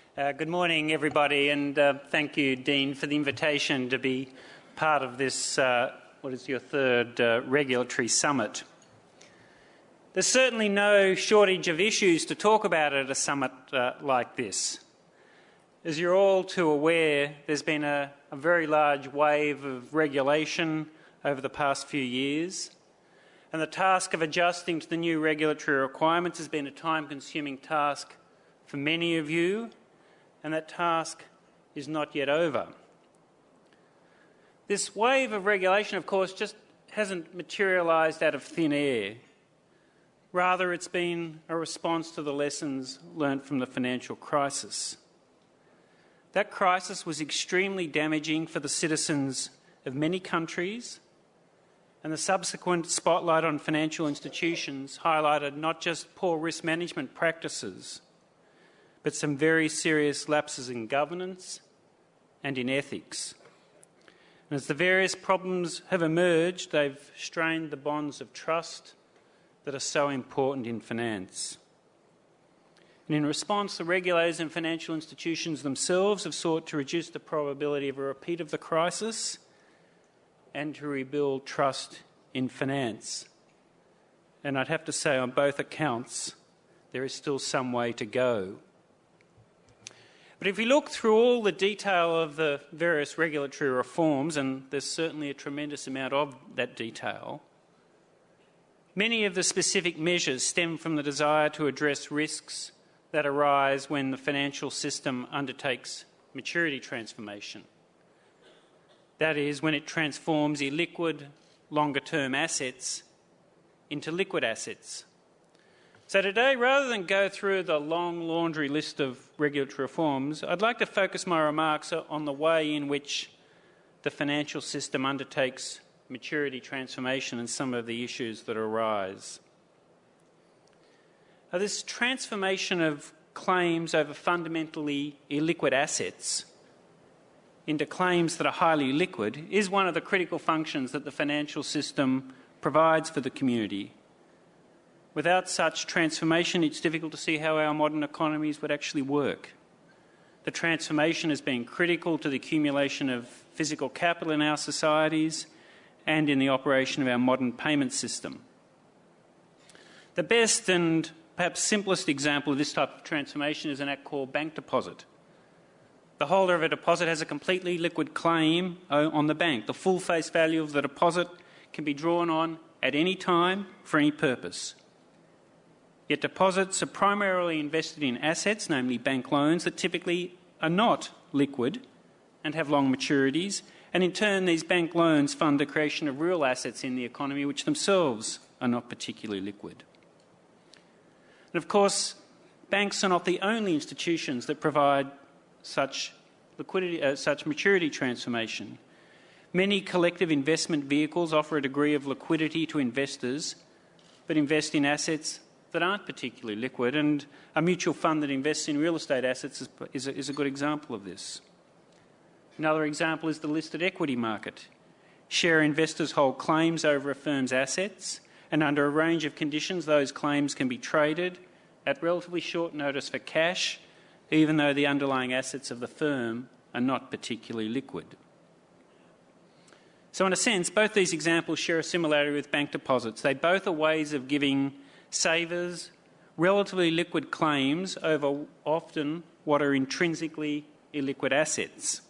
Good morning, everybody, and thank you, Dean, for the invitation to be part of this, what is your third regulatory summit. There's certainly no shortage of issues to talk about at a summit like this. As you're all too aware, there's been a very large wave of regulation over the past few years, and the task of adjusting to the new regulatory requirements has been a time-consuming task for many of you, and that task is not yet over. This wave of regulation, of course, just hasn't materialised out of thin air. Rather, it's been a response to the lessons learnt from the financial crisis. That crisis was extremely damaging for the citizens of many countries, and the subsequent spotlight on financial institutions highlighted not just poor risk management practices, but some very serious lapses in governance and in ethics. And as the various problems have emerged, they've strained the bonds of trust that are so important in finance. And in response, the regulators and financial institutions themselves have sought to reduce the probability of a repeat of the crisis and to rebuild trust in finance. And I'd have to say, on both accounts, there is still some way to go. But if we look through all the detail of the various regulatory reforms, and there's certainly a tremendous amount of that detail, many of the specific measures stem from the desire to address risks that arise when the financial system undertakes maturity transformation. That is, when it transforms illiquid, longer-term assets into liquid assets. So today, rather than go through the long laundry list of regulatory reforms, I'd like to focus my remarks on the way in which the financial system undertakes maturity transformation and some of the issues that arise. Now, this transformation of claims over fundamentally illiquid assets into claims that are highly liquid is one of the critical functions that the financial system provides for the community. Without such transformation, it's difficult to see how our modern economies would actually work. The transformation has been critical to the accumulation of physical capital in our societies and in the operation of our modern payment system. The best and perhaps simplest example of this type of transformation is an act called bank deposit. The holder of a deposit has a completely liquid claim on the bank. The full face value of the deposit can be drawn on at any time for any purpose. Yet deposits are primarily invested in assets, namely bank loans, that typically are not liquid and have long maturities, and in turn these bank loans fund the creation of real assets in the economy which themselves are not particularly liquid. And of course, banks are not the only institutions that provide such maturity transformation. Many collective investment vehicles offer a degree of liquidity to investors, but invest in assets that aren't particularly liquid, and a mutual fund that invests in real estate assets is a good example of this. Another example is the listed equity market. Share investors hold claims over a firm's assets, and under a range of conditions those claims can be traded at relatively short notice for cash, even though the underlying assets of the firm are not particularly liquid. So in a sense, both these examples share a similarity with bank deposits. They both are ways of giving savers relatively liquid claims over often what are intrinsically illiquid assets.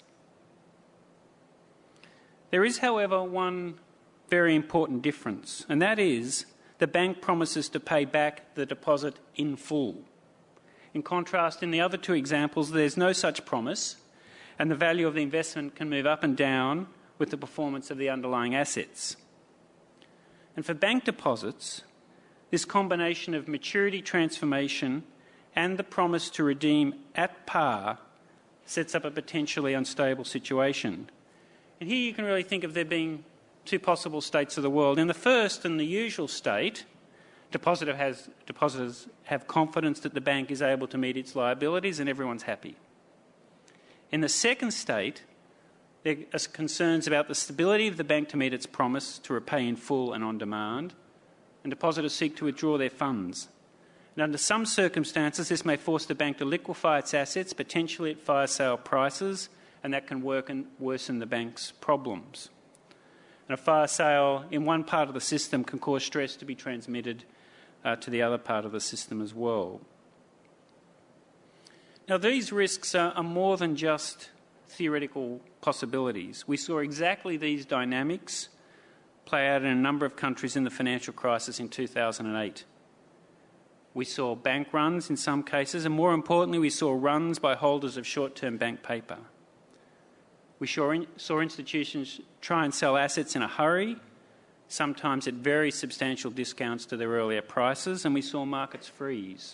There is, however, one very important difference, and that is the bank promises to pay back the deposit in full. In contrast, in the other two examples, there's no such promise, and the value of the investment can move up and down with the performance of the underlying assets. And for bank deposits, this combination of maturity transformation and the promise to redeem at par sets up a potentially unstable situation. And here you can really think of there being two possible states of the world. In the first and the usual state, depositors have confidence that the bank is able to meet its liabilities and everyone's happy. In the second state, there are concerns about the stability of the bank to meet its promise to repay in full and on demand, and depositors seek to withdraw their funds. And under some circumstances, this may force the bank to liquefy its assets, potentially at fire sale prices, and that can worsen the bank's problems. And a fire sale in one part of the system can cause stress to be transmitted to the other part of the system as well. Now, these risks are more than just theoretical possibilities. We saw exactly these dynamics play out in a number of countries in the financial crisis in 2008. We saw bank runs in some cases, and more importantly, we saw runs by holders of short-term bank paper. We saw institutions try and sell assets in a hurry, sometimes at very substantial discounts to their earlier prices, and we saw markets freeze.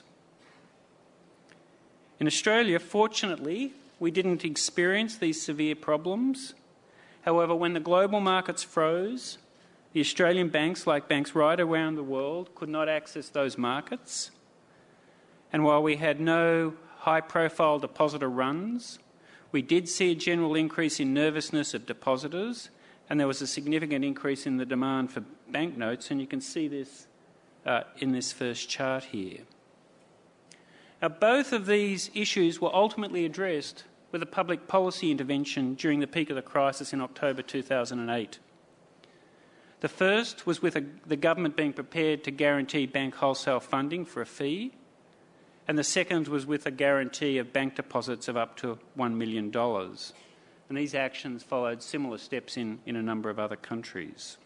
In Australia, fortunately, we didn't experience these severe problems. However, when the global markets froze, the Australian banks, like banks right around the world, could not access those markets. And while we had no high-profile depositor runs, we did see a general increase in nervousness of depositors, and there was a significant increase in the demand for banknotes, and you can see this in this first chart here. Now, both of these issues were ultimately addressed with a public policy intervention during the peak of the crisis in October 2008. The first was with the government being prepared to guarantee bank wholesale funding for a fee, and the second was with a guarantee of bank deposits of up to $1 million. And these actions followed similar steps in a number of other countries.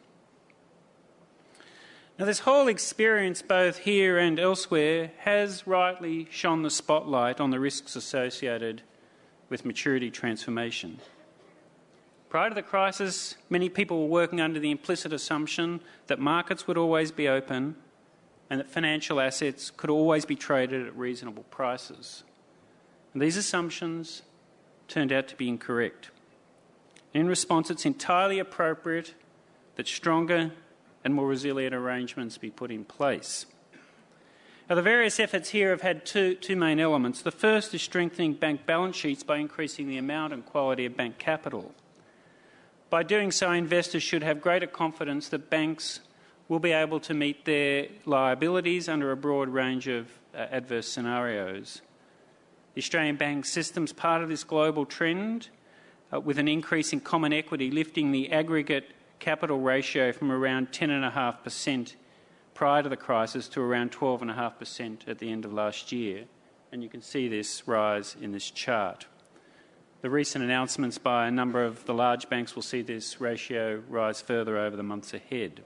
Now, this whole experience, both here and elsewhere, has rightly shone the spotlight on the risks associated with maturity transformation. Prior to the crisis, many people were working under the implicit assumption that markets would always be open and that financial assets could always be traded at reasonable prices. And these assumptions turned out to be incorrect. In response, it's entirely appropriate that stronger and more resilient arrangements be put in place. Now, the various efforts here have had two main elements. The first is strengthening bank balance sheets by increasing the amount and quality of bank capital. By doing so, investors should have greater confidence that banks will be able to meet their liabilities under a broad range of adverse scenarios. The Australian bank system is part of this global trend, with an increase in common equity lifting the aggregate capital ratio from around 10.5% prior to the crisis to around 12.5% at the end of last year. And you can see this rise in this chart. The recent announcements by a number of the large banks will see this ratio rise further over the months ahead.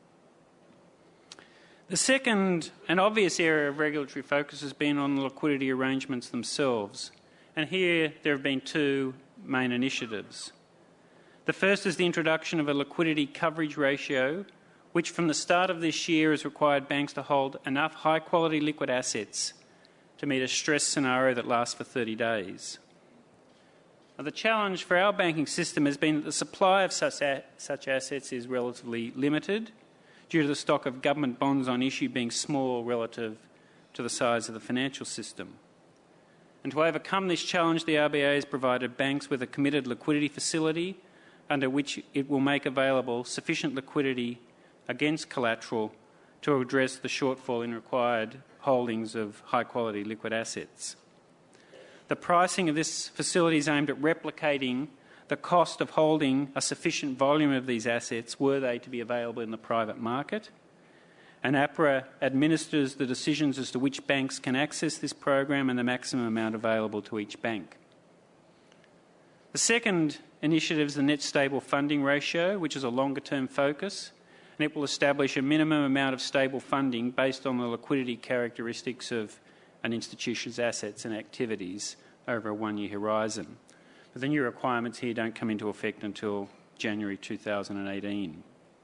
The second and obvious area of regulatory focus has been on the liquidity arrangements themselves. And here there have been two main initiatives. The first is the introduction of a liquidity coverage ratio, which from the start of this year has required banks to hold enough high-quality liquid assets to meet a stress scenario that lasts for 30 days. Now, the challenge for our banking system has been that the supply of such assets is relatively limited due to the stock of government bonds on issue being small relative to the size of the financial system. And to overcome this challenge, the RBA has provided banks with a committed liquidity facility under which it will make available sufficient liquidity against collateral to address the shortfall in required holdings of high-quality liquid assets. The pricing of this facility is aimed at replicating the cost of holding a sufficient volume of these assets were they to be available in the private market. And APRA administers the decisions as to which banks can access this program and the maximum amount available to each bank. The second initiative is the net stable funding ratio, which is a longer-term focus, and it will establish a minimum amount of stable funding based on the liquidity characteristics of an institution's assets and activities over a one-year horizon. But the new requirements here don't come into effect until January 2018.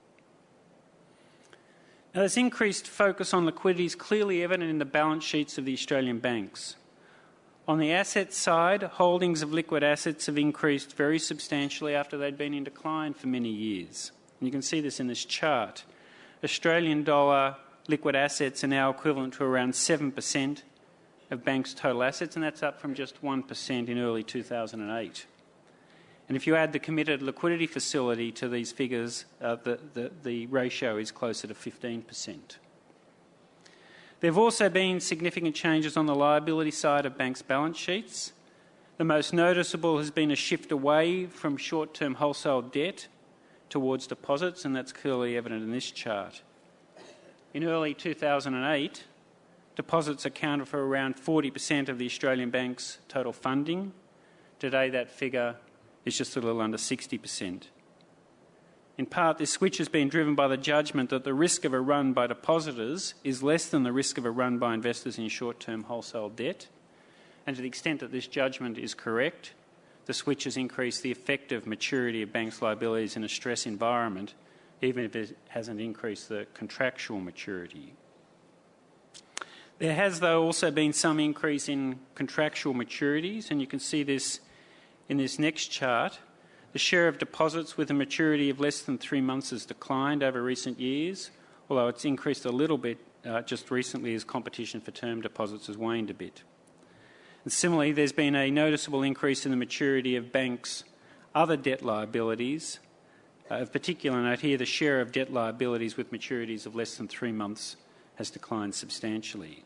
Now, this increased focus on liquidity is clearly evident in the balance sheets of the Australian banks. On the asset side, holdings of liquid assets have increased very substantially after they'd been in decline for many years. And you can see this in this chart. Australian dollar liquid assets are now equivalent to around 7% of banks' total assets, and that's up from just 1% in early 2008. And if you add the committed liquidity facility to these figures, the ratio is closer to 15%. There have also been significant changes on the liability side of banks' balance sheets. The most noticeable has been a shift away from short-term wholesale debt towards deposits, and that's clearly evident in this chart. In early 2008, deposits accounted for around 40% of the Australian bank's total funding. Today that figure is just a little under 60%. In part, this switch has been driven by the judgment that the risk of a run by depositors is less than the risk of a run by investors in short-term wholesale debt. And to the extent that this judgment is correct, the switch has increased the effective maturity of banks' liabilities in a stress environment, even if it hasn't increased the contractual maturity. There has, though, also been some increase in contractual maturities, and you can see this in this next chart. The share of deposits with a maturity of less than 3 months has declined over recent years, although it's increased a little bit just recently as competition for term deposits has waned a bit. And similarly, there's been a noticeable increase in the maturity of banks' other debt liabilities. Of particular note here, the share of debt liabilities with maturities of less than 3 months has declined substantially.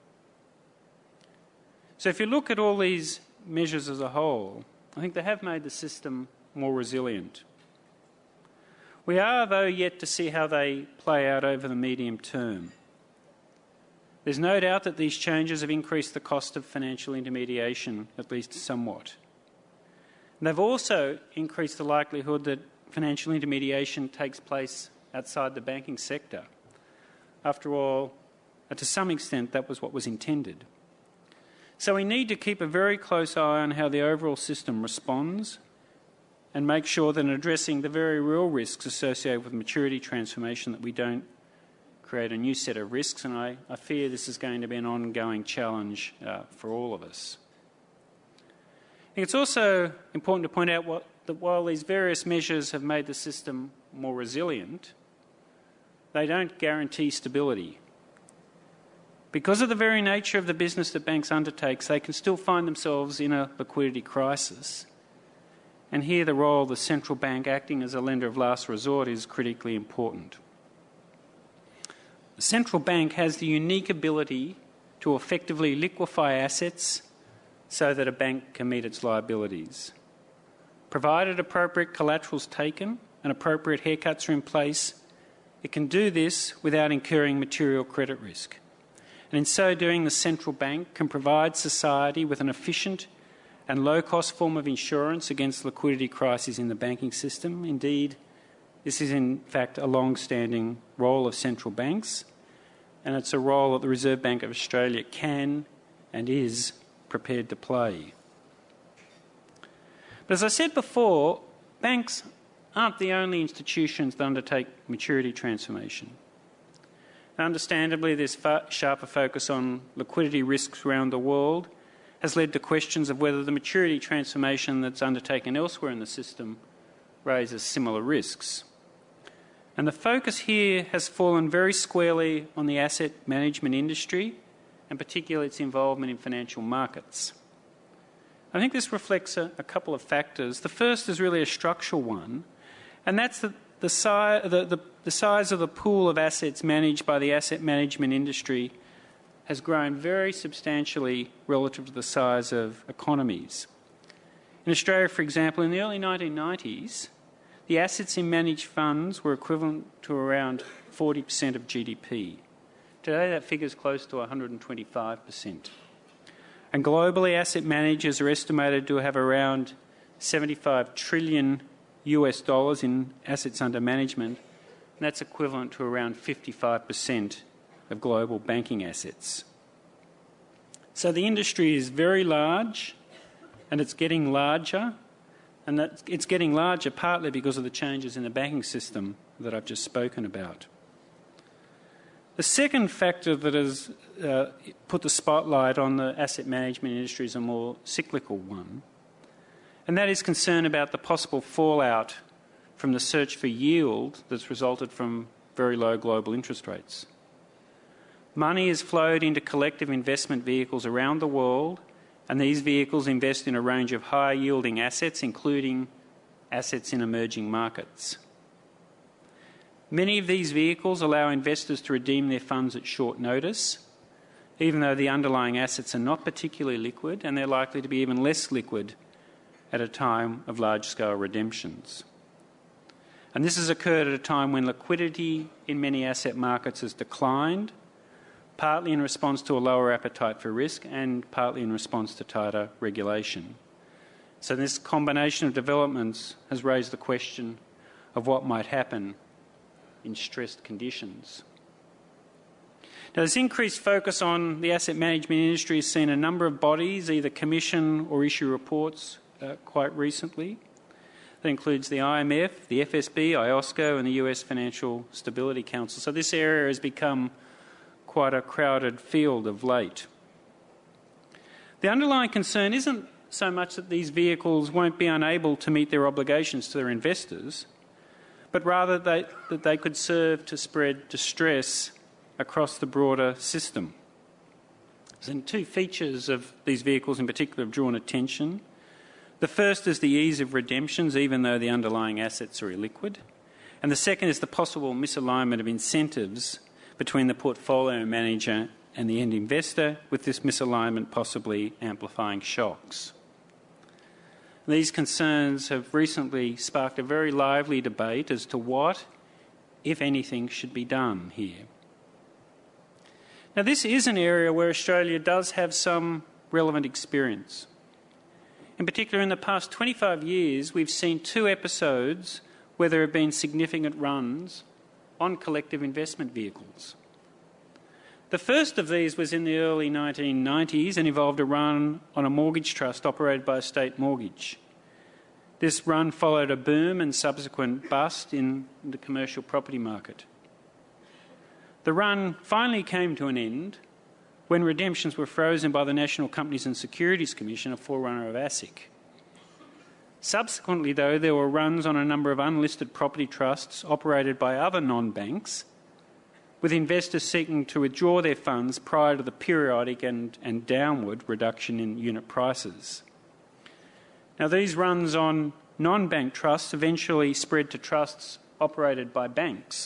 So if you look at all these measures as a whole, I think they have made the system more resilient. We are, though, yet to see how they play out over the medium term. There's no doubt that these changes have increased the cost of financial intermediation, at least somewhat. And they've also increased the likelihood that financial intermediation takes place outside the banking sector. After all, to some extent, that was what was intended. So we need to keep a very close eye on how the overall system responds and make sure that in addressing the very real risks associated with maturity transformation that we don't create a new set of risks, and I fear this is going to be an ongoing challenge for all of us. I think it's also important to point out that while these various measures have made the system more resilient, they don't guarantee stability. Because of the very nature of the business that banks undertake, they can still find themselves in a liquidity crisis. And here the role of the central bank acting as a lender of last resort is critically important. The central bank has the unique ability to effectively liquefy assets so that a bank can meet its liabilities. Provided appropriate collateral is taken and appropriate haircuts are in place, it can do this without incurring material credit risk. And in so doing, the central bank can provide society with an efficient and low-cost form of insurance against liquidity crises in the banking system. Indeed, this is in fact a long-standing role of central banks, and it's a role that the Reserve Bank of Australia can and is prepared to play. But as I said before, banks aren't the only institutions that undertake maturity transformation. Understandably, this sharper focus on liquidity risks around the world has led to questions of whether the maturity transformation that's undertaken elsewhere in the system raises similar risks. And the focus here has fallen very squarely on the asset management industry, and particularly its involvement in financial markets. I think this reflects a couple of factors. The first is really a structural one, and that's the size of the pool of assets managed by the asset management industry has grown very substantially relative to the size of economies. In Australia, for example, in the early 1990s, the assets in managed funds were equivalent to around 40% of GDP. Today that figure is close to 125%. And globally, asset managers are estimated to have around $75 trillion in assets under management, and that's equivalent to around 55% of global banking assets. So the industry is very large, and it's getting larger, and it's getting larger partly because of the changes in the banking system that I've just spoken about. The second factor that has put the spotlight on the asset management industry is a more cyclical one, and that is concern about the possible fallout from the search for yield that's resulted from very low global interest rates. Money has flowed into collective investment vehicles around the world, and these vehicles invest in a range of high-yielding assets, including assets in emerging markets. Many of these vehicles allow investors to redeem their funds at short notice, even though the underlying assets are not particularly liquid, and they're likely to be even less liquid at a time of large-scale redemptions. And this has occurred at a time when liquidity in many asset markets has declined, partly in response to a lower appetite for risk and partly in response to tighter regulation. So this combination of developments has raised the question of what might happen in stressed conditions. Now, this increased focus on the asset management industry has seen a number of bodies either commission or issue reports quite recently. That includes the IMF, the FSB, IOSCO and the US Financial Stability Council. So this area has become quite a crowded field of late. The underlying concern isn't so much that these vehicles won't be unable to meet their obligations to their investors, but rather that they could serve to spread distress across the broader system. And two features of these vehicles in particular have drawn attention. The first is the ease of redemptions, even though the underlying assets are illiquid. And the second is the possible misalignment of incentives between the portfolio manager and the end investor, with this misalignment possibly amplifying shocks. These concerns have recently sparked a very lively debate as to what, if anything, should be done here. Now, this is an area where Australia does have some relevant experience. In particular, in the past 25 years, we've seen two episodes where there have been significant runs on collective investment vehicles. The first of these was in the early 1990s and involved a run on a mortgage trust operated by a state mortgage. This run followed a boom and subsequent bust in the commercial property market. The run finally came to an end when redemptions were frozen by the National Companies and Securities Commission, a forerunner of ASIC. Subsequently, though, there were runs on a number of unlisted property trusts operated by other non-banks, with investors seeking to withdraw their funds prior to the periodic and downward reduction in unit prices. Now, these runs on non-bank trusts eventually spread to trusts operated by banks.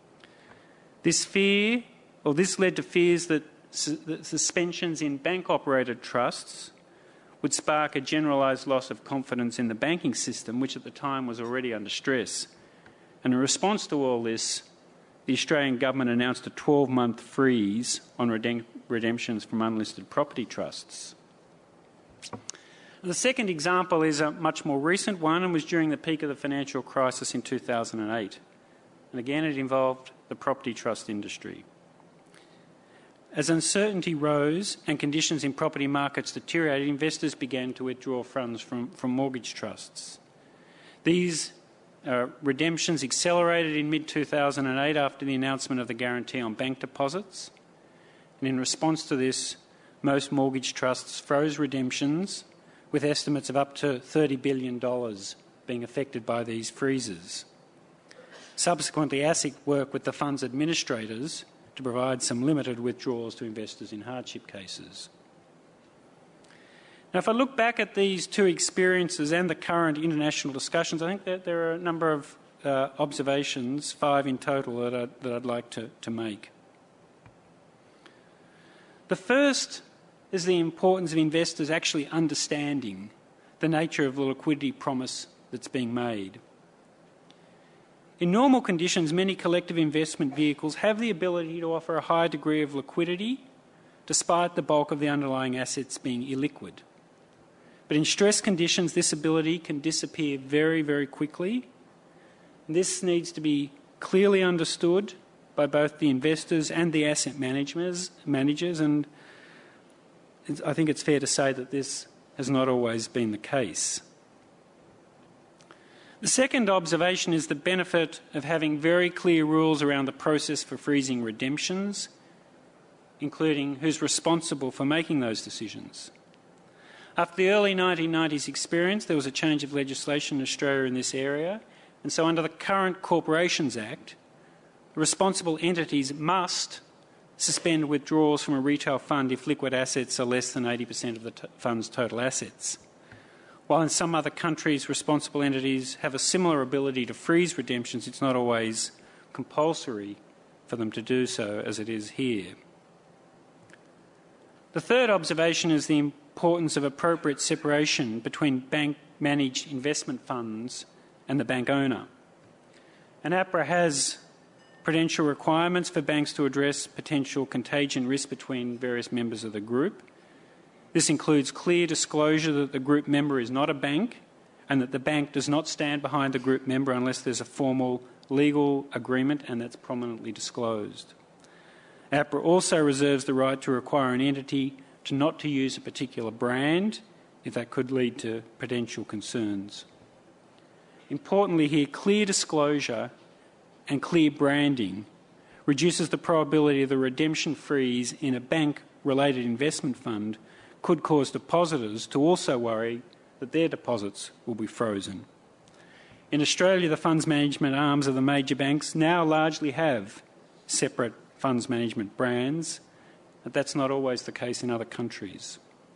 This led to fears that suspensions in bank-operated trusts would spark a generalised loss of confidence in the banking system, which at the time was already under stress. And in response to all this, the Australian government announced a 12-month freeze on redemptions from unlisted property trusts. The second example is a much more recent one and was during the peak of the financial crisis in 2008. And again, it involved the property trust industry. As uncertainty rose and conditions in property markets deteriorated, investors began to withdraw funds from mortgage trusts. These redemptions accelerated in mid-2008 after the announcement of the guarantee on bank deposits. And in response to this, most mortgage trusts froze redemptions, with estimates of up to $30 billion being affected by these freezes. Subsequently, ASIC worked with the fund's administrators to provide some limited withdrawals to investors in hardship cases. Now, if I look back at these two experiences and the current international discussions, I think that there are a number of observations, 5 in total, that I'd like to make. The first is the importance of investors actually understanding the nature of the liquidity promise that's being made. In normal conditions, many collective investment vehicles have the ability to offer a high degree of liquidity despite the bulk of the underlying assets being illiquid. But in stress conditions, this ability can disappear very, very quickly. And this needs to be clearly understood by both the investors and the asset managers, and I think it's fair to say that this has not always been the case. The second observation is the benefit of having very clear rules around the process for freezing redemptions, including who's responsible for making those decisions. After the early 1990s experience, there was a change of legislation in Australia in this area, and so under the current Corporations Act, responsible entities must suspend withdrawals from a retail fund if liquid assets are less than 80% of the fund's total assets. While in some other countries, responsible entities have a similar ability to freeze redemptions, it's not always compulsory for them to do so as it is here. The third observation is the importance of appropriate separation between bank-managed investment funds and the bank owner. And APRA has prudential requirements for banks to address potential contagion risk between various members of the group. This includes clear disclosure that the group member is not a bank and that the bank does not stand behind the group member unless there's a formal legal agreement and that's prominently disclosed. APRA also reserves the right to require an entity not to use a particular brand if that could lead to prudential concerns. Importantly here, clear disclosure and clear branding reduces the probability of the redemption freeze in a bank-related investment fund could cause depositors to also worry that their deposits will be frozen. In Australia, the funds management arms of the major banks now largely have separate funds management brands, but that's not always the case in other countries.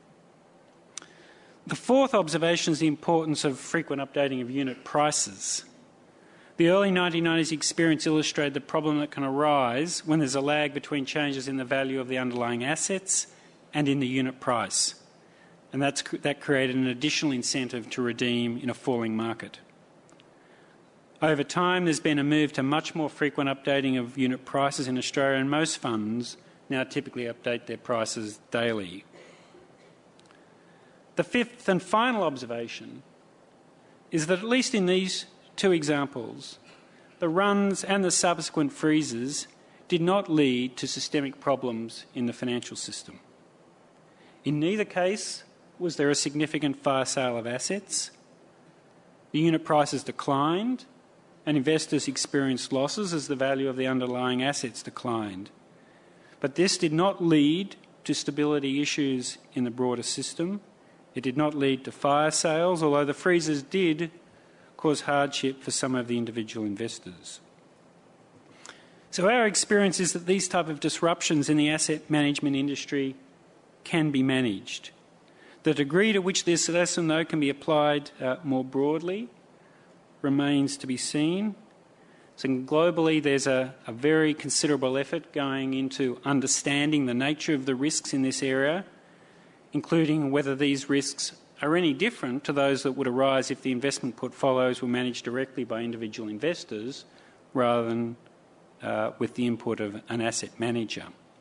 The fourth observation is the importance of frequent updating of unit prices. The early 1990s experience illustrated the problem that can arise when there's a lag between changes in the value of the underlying assets and in the unit price, and that created an additional incentive to redeem in a falling market. Over time, there's been a move to much more frequent updating of unit prices in Australia, and most funds now typically update their prices daily. The fifth and final observation is that, at least in these two examples, the runs and the subsequent freezes did not lead to systemic problems in the financial system. In neither case was there a significant fire sale of assets. The unit prices declined, and investors experienced losses as the value of the underlying assets declined. But this did not lead to stability issues in the broader system. It did not lead to fire sales, although the freezes did cause hardship for some of the individual investors. So our experience is that these type of disruptions in the asset management industry can be managed. The degree to which this lesson, though, can be applied more broadly remains to be seen. So globally, there's a very considerable effort going into understanding the nature of the risks in this area, including whether these risks are any different to those that would arise if the investment portfolios were managed directly by individual investors rather than with the input of an asset manager.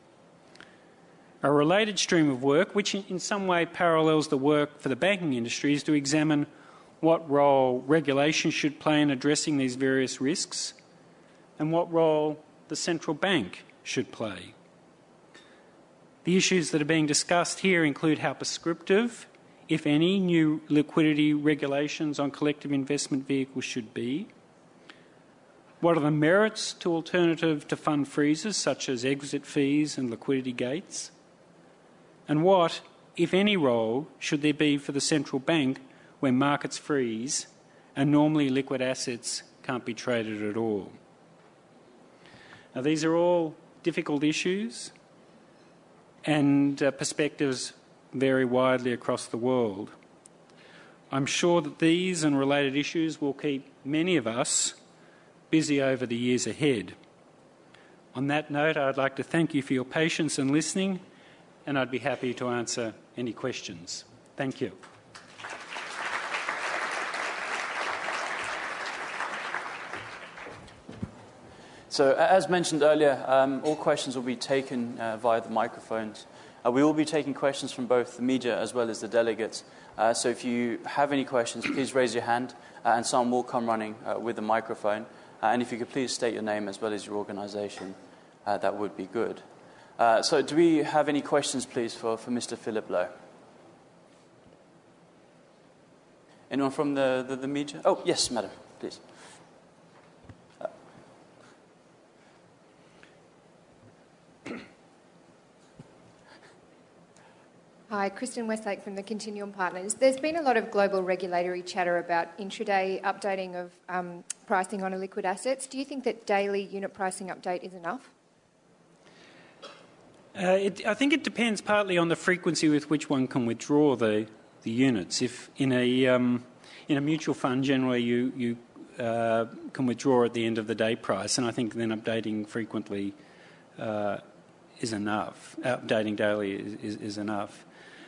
A related stream of work, which in some way parallels the work for the banking industry, is to examine what role regulation should play in addressing these various risks and what role the central bank should play. The issues that are being discussed here include how prescriptive, if any, new liquidity regulations on collective investment vehicles should be, what are the merits to alternative to fund freezes such as exit fees and liquidity gates, and what, if any, role should there be for the central bank when markets freeze and normally liquid assets can't be traded at all. Now, these are all difficult issues, and perspectives vary widely across the world. I'm sure that these and related issues will keep many of us busy over the years ahead. On that note, I'd like to thank you for your patience and listening, and I'd be happy to answer any questions. Thank you. So, as mentioned earlier, all questions will be taken via the microphones. We will be taking questions from both the media as well as the delegates. So if you have any questions, please raise your hand and someone will come running with a microphone. And if you could please state your name as well as your organisation, that would be good. So do we have any questions, please, for Mr. Philip Lowe? Anyone from the media? Oh, yes, madam, please. Hi, Kristen Westlake from the Continuum Partners. There's been a lot of global regulatory chatter about intraday updating of pricing on illiquid assets. Do you think that daily unit pricing update is enough? I think it depends partly on the frequency with which one can withdraw the units. If in a mutual fund, generally you can withdraw at the end of the day price, and I think then updating frequently is enough. Updating daily is enough.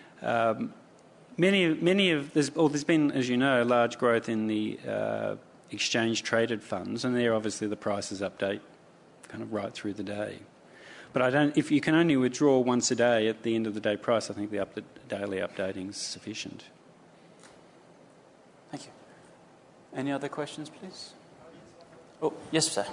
There's been, as you know, large growth in the exchange-traded funds, and there obviously the prices update kind of right through the day. But if you can only withdraw once a day at the end of the day price, I think the daily updating is sufficient. Thank you. Any other questions, please? Oh, yes, sir.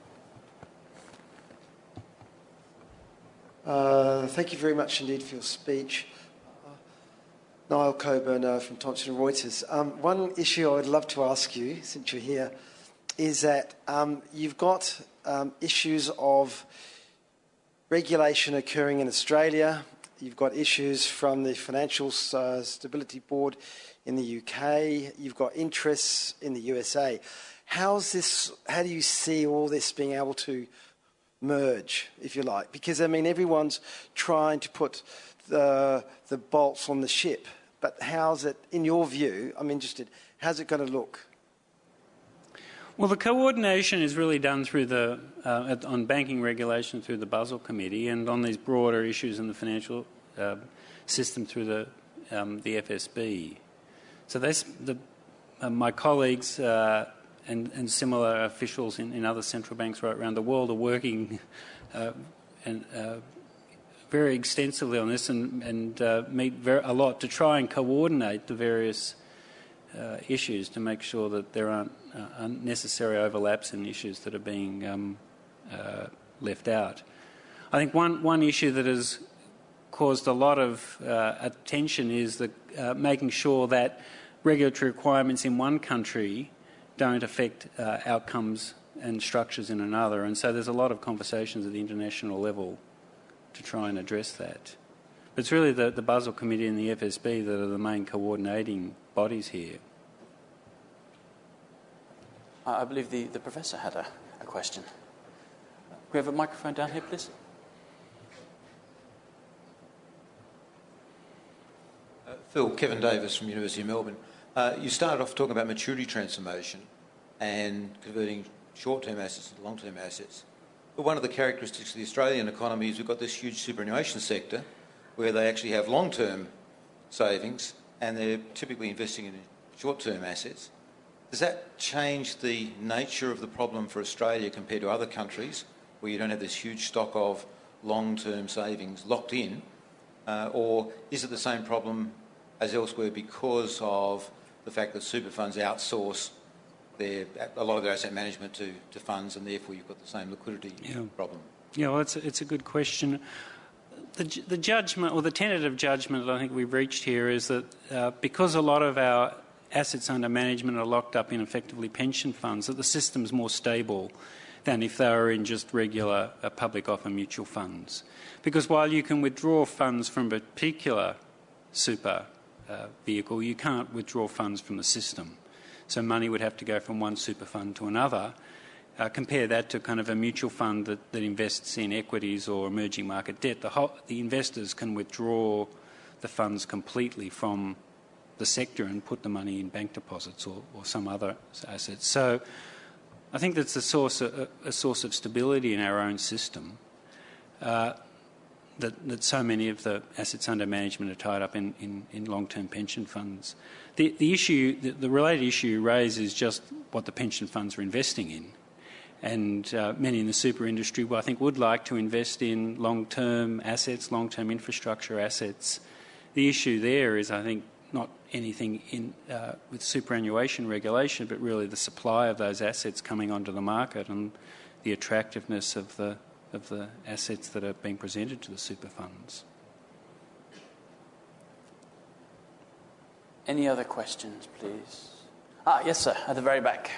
Thank you very much indeed for your speech. Niall Coburn from Thomson Reuters. One issue I would love to ask you, since you're here, is that you've got issues of regulation occurring in Australia. You've got issues from the Financial Stability Board in the UK. You've got interests in the USA. How do you see all this being able to merge, if you like? Because, I mean, everyone's trying to put the bolts on the ship. But how's it, in your view, I'm interested, how's it going to look? Well, the coordination is really done through on banking regulation through the Basel Committee, and on these broader issues in the financial system through the FSB. So my colleagues and similar officials in other central banks right around the world are working very extensively on this and meet a lot to try and coordinate the various issues to make sure that there aren't unnecessary overlaps in issues that are being left out. I think one issue that has caused a lot of attention is making sure that regulatory requirements in one country don't affect outcomes and structures in another. And so there's a lot of conversations at the international level to try and address that. But it's really the Basel Committee and the FSB that are the main coordinating bodies here. I believe the Professor had a question. Can we have a microphone down here, please? Phil, Kevin Davis from University of Melbourne. You started off talking about maturity transformation and converting short-term assets into long-term assets. But one of the characteristics of the Australian economy is we've got this huge superannuation sector where they actually have long-term savings and they're typically investing in short-term assets. Does that change the nature of the problem for Australia compared to other countries where you don't have this huge stock of long-term savings locked in? Or is it the same problem as elsewhere because of the fact that super funds outsource a lot of their asset management to funds, and therefore you've got the same liquidity problem? Yeah, well, it's a good question. The judgment, or the tentative judgment that I think we've reached here is that because a lot of our assets under management are locked up in effectively pension funds, that the system's more stable than if they were in just regular public offer mutual funds. Because while you can withdraw funds from a particular super vehicle, you can't withdraw funds from the system. So money would have to go from one super fund to another. Compare that to kind of a mutual fund that invests in equities or emerging market debt. The investors can withdraw the funds completely from the sector and put the money in bank deposits or some other assets. So I think that's a source of stability in our own system. That so many of the assets under management are tied up in long-term pension funds. The related issue you raise is just what the pension funds are investing in. And many in the super industry, I think, would like to invest in long-term assets, long-term infrastructure assets. The issue there is, I think, not anything with superannuation regulation, but really the supply of those assets coming onto the market and the attractiveness of the assets that are being presented to the super funds. Any other questions, please? Yes, sir, at the very back.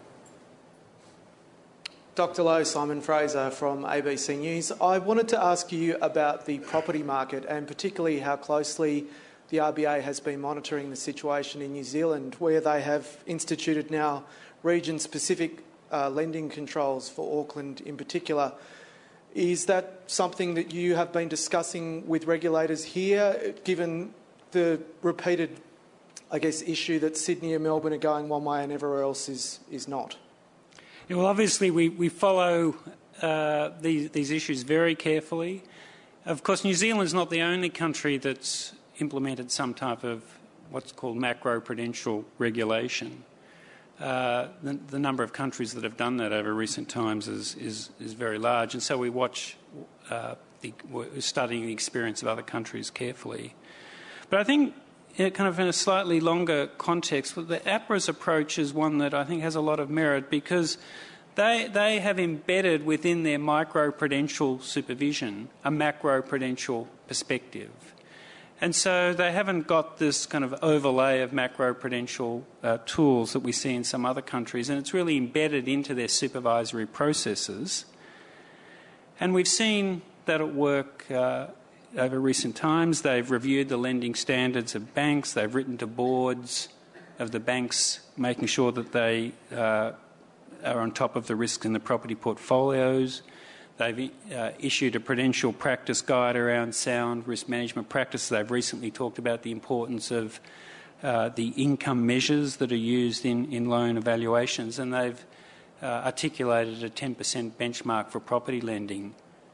Dr. Lowe, Simon Fraser from ABC News. I wanted to ask you about the property market and particularly how closely the RBA has been monitoring the situation in New Zealand, where they have instituted now region-specific lending controls for Auckland in particular. Is that something that you have been discussing with regulators here, given the repeated, I guess, issue that Sydney and Melbourne are going one way and everywhere else is not? Yeah, well, obviously we follow these issues very carefully, Of course, New Zealand's not the only country that's implemented some type of what's called macro-prudential regulation. The number of countries that have done that over recent times is very large, and so we watch, we're studying the experience of other countries carefully. But I think, kind of in a slightly longer context, the APRA's approach is one that I think has a lot of merit because they have embedded within their micro-prudential supervision a macro-prudential perspective. And so they haven't got this kind of overlay of macro-prudential tools that we see in some other countries, and it's really embedded into their supervisory processes. And we've seen that at work over recent times. They've reviewed the lending standards of banks. They've written to boards of the banks, making sure that they are on top of the risks in the property portfolios. They've issued a prudential practice guide around sound risk management practices. They've recently talked about the importance of the income measures that are used in loan evaluations, and they've articulated a 10% benchmark for property lending,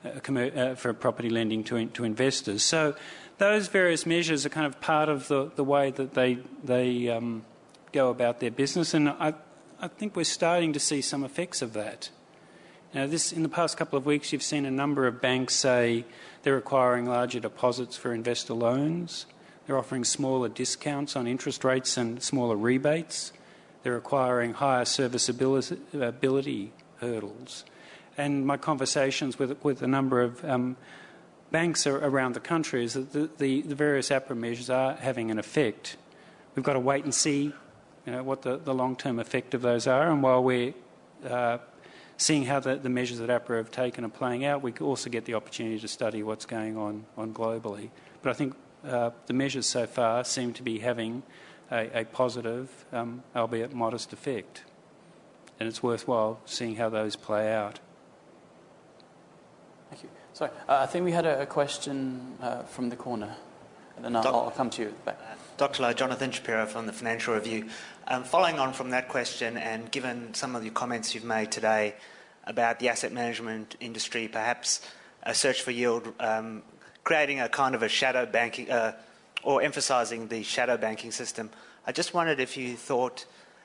to investors. So those various measures are kind of part of the way that they go about their business, and I think we're starting to see some effects of that. Now, in the past couple of weeks, you've seen a number of banks say they're requiring larger deposits for investor loans. They're offering smaller discounts on interest rates and smaller rebates. They're requiring higher serviceability hurdles. And my conversations with a number of banks around the country is that the various APRA measures are having an effect. We've got to wait and see what the long-term effect of those are, and while we're seeing how the measures that APRA have taken are playing out, we also get the opportunity to study what's going on globally. But I think the measures so far seem to be having a positive, albeit modest, effect. And it's worthwhile seeing how those play out. Thank you. Sorry, I think we had a question from the corner, and then I'll come to you at the back. Dr. Lowe, Jonathan Shapiro from the Financial Review. Following on from that question, and given some of the comments you've made today about the asset management industry, perhaps a search for yield, creating a kind of a shadow banking, or emphasising the shadow banking system, I just wondered if you thought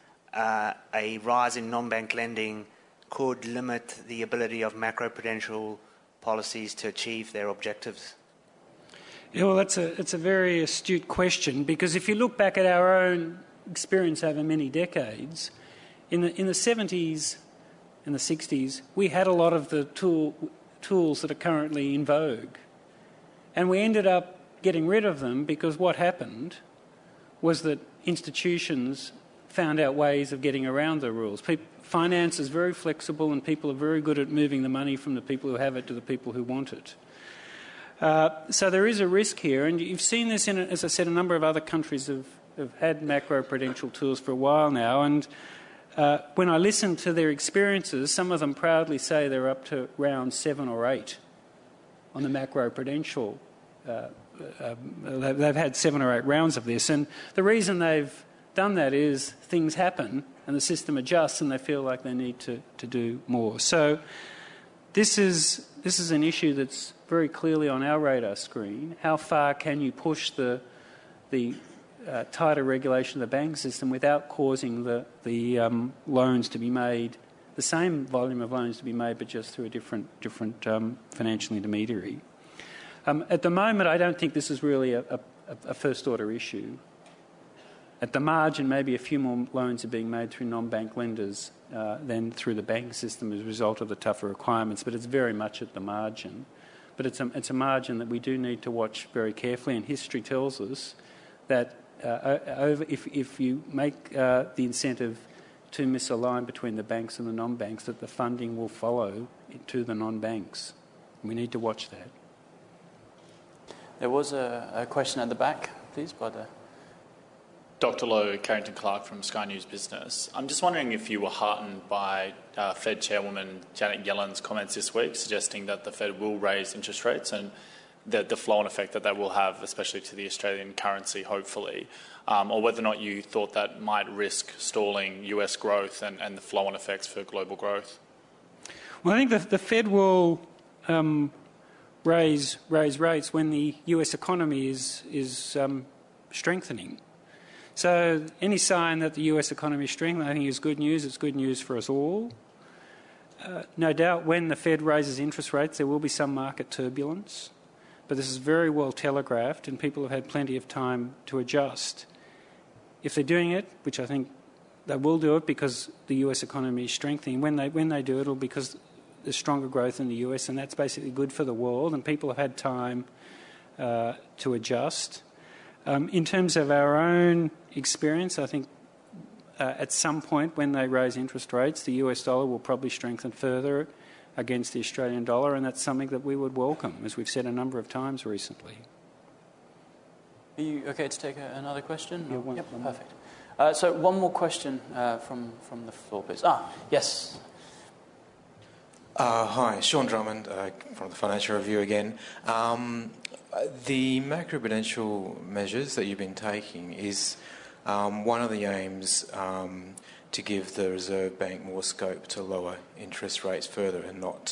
a rise in non-bank lending could limit the ability of macro-prudential policies to achieve their objectives. Yeah, well, it's a very astute question, because if you look back at our own experience over many decades, in the 70s and the 60s, we had a lot of the tools that are currently in vogue. And we ended up getting rid of them because what happened was that institutions found out ways of getting around the rules. Finance is very flexible, and people are very good at moving the money from the people who have it to the people who want it. So there is a risk here, and you've seen this in, as I said, a number of other countries have had macro-prudential tools for a while now, and when I listen to their experiences, some of them proudly say they're up to round 7 or 8 on the macro-prudential. They've had 7 or 8 rounds of this, and the reason they've done that is things happen and the system adjusts and they feel like they need to do more. So this is an issue that's very clearly on our radar screen. How far can you push the tighter regulation of the banking system without causing the loans to be made, the same volume of loans to be made, but just through a different financial intermediary? At the moment, I don't think this is really a first-order issue. At the margin, maybe a few more loans are being made through non-bank lenders than through the banking system as a result of the tougher requirements, but it's very much at the margin. But it's a margin that we do need to watch very carefully, and history tells us that if you make the incentive to misalign between the banks and the non-banks, that the funding will follow to the non-banks. We need to watch that. There was a question at the back, please, by the... Dr. Lowe, Carrington Clark from Sky News Business. I'm just wondering if you were heartened by Fed Chairwoman Janet Yellen's comments this week suggesting that the Fed will raise interest rates and the flow-on effect that will have, especially to the Australian currency, hopefully, or whether or not you thought that might risk stalling US growth and the flow-on effects for global growth. Well, I think the Fed will raise rates when the US economy is strengthening. So any sign that the US economy is strengthening, I think, is good news. It's good news for us all. No doubt when the Fed raises interest rates, there will be some market turbulence, but this is very well telegraphed and people have had plenty of time to adjust. If they're doing it, which I think they will do it because the US economy is strengthening, when they do it, it'll be because there's stronger growth in the US, and that's basically good for the world, and people have had time to adjust. In terms of our own experience, I think at some point when they raise interest rates, the US dollar will probably strengthen further against the Australian dollar, and that's something that we would welcome, as we've said a number of times recently. Are you okay to take another question? Yeah, one, yep, one perfect. So one more question from the floor, please. Yes. Hi, Sean Drummond from the Financial Review again. The macroprudential measures that you've been taking is one of the aims to give the Reserve Bank more scope to lower interest rates further and not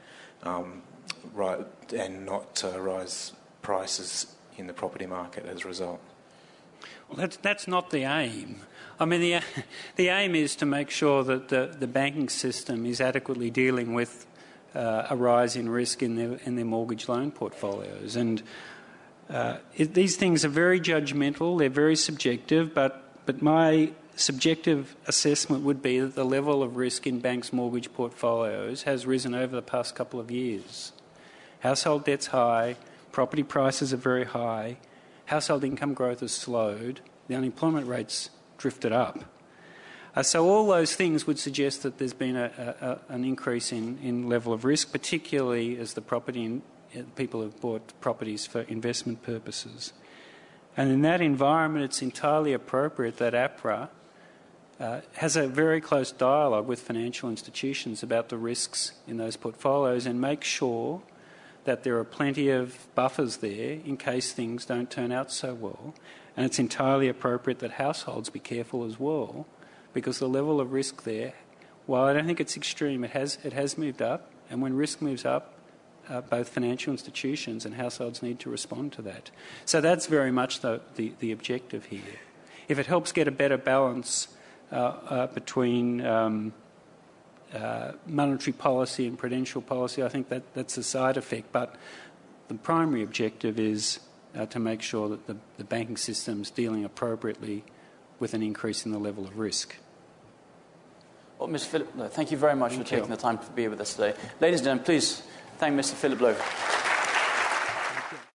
rise prices in the property market as a result. Well, that's not the aim. I mean, the aim is to make sure that the banking system is adequately dealing with a rise in risk in their mortgage loan portfolios. And these things are very judgmental, they're very subjective, but my subjective assessment would be that the level of risk in banks' mortgage portfolios has risen over the past couple of years. Household debt's high, property prices are very high, household income growth has slowed, the unemployment rate's drifted up. So all those things would suggest that there's been an increase in level of risk, particularly as people have bought properties for investment purposes. And in that environment, it's entirely appropriate that APRA has a very close dialogue with financial institutions about the risks in those portfolios and make sure that there are plenty of buffers there in case things don't turn out so well. And it's entirely appropriate that households be careful as well, because the level of risk there, while I don't think it's extreme, it has moved up, and when risk moves up, both financial institutions and households need to respond to that. So that's very much the objective here. If it helps get a better balance between monetary policy and prudential policy, I think that's a side effect, but the primary objective is to make sure that the banking system's dealing appropriately with an increase in the level of risk. Well, Mr. Philip Lowe, thank you very much for taking the time to be with us today. Ladies and gentlemen, please thank Mr. Philip Lowe.